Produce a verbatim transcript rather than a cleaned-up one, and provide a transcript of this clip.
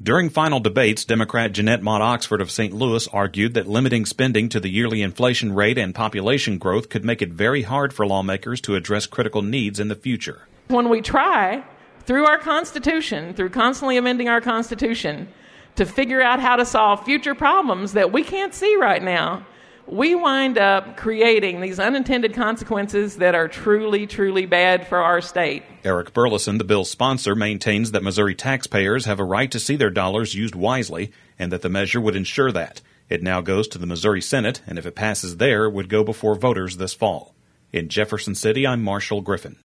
During final debates, Democrat Jeanette Mott Oxford of Saint Louis argued that limiting spending to the yearly inflation rate and population growth could make it very hard for lawmakers to address critical needs in the future. When we try, through our Constitution, through constantly amending our Constitution, to figure out how to solve future problems that we can't see right now, we wind up creating these unintended consequences that are truly, truly bad for our state. Eric Burleson, the bill's sponsor, maintains that Missouri taxpayers have a right to see their dollars used wisely and that the measure would ensure that. It now goes to the Missouri Senate, and if it passes there, it would go before voters this fall. In Jefferson City, I'm Marshall Griffin.